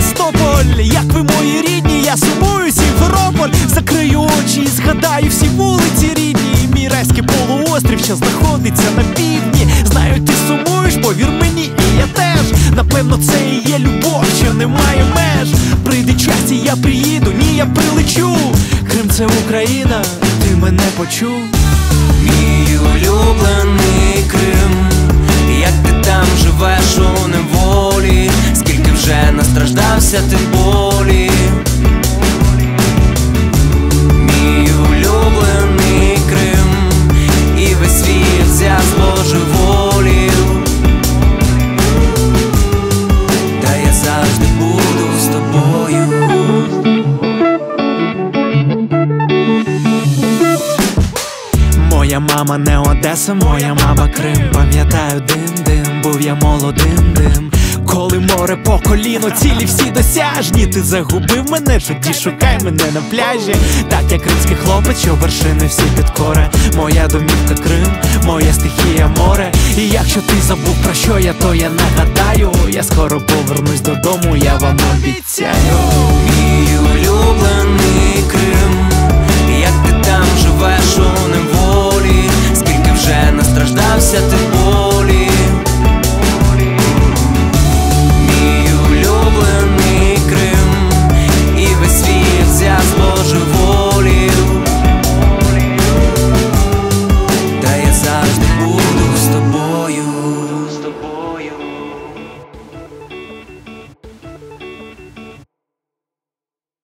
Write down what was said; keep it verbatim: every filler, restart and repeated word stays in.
Севастополь. Як ви мої рідні, я сумую Сімферополь. Закрию очі і згадаю всі вулиці рідні. Мій райський полуострів, що знаходиться на півдні. Знаю, ти сумуєш, повір мені, і я теж. Напевно, це і є любов, що не має меж. Прийде час і я приїду, ні, я прилечу. Крим — це Україна, ти мене почув. Мій улюблений Крим, як ти там живеш у неволі, скільки вже настраждався ти болі. Мій улюблений Крим, і весь світ взяв зложиволів. Та я завжди буду з тобою. Моя мама не Одеса, моя мама Крим. Пам'ятаю дим-дим, був я молодим дим. Коли море по коліно, цілі всі досяжні. Ти загубив мене, тоді шукай мене на пляжі. Так як кримський хлопець, що вершини всі підкоре. Моя домівка Крим, моя стихія море. І якщо ти забув про що я, то я нагадаю. Я скоро повернусь додому, я вам обіцяю. Мій улюблений Крим,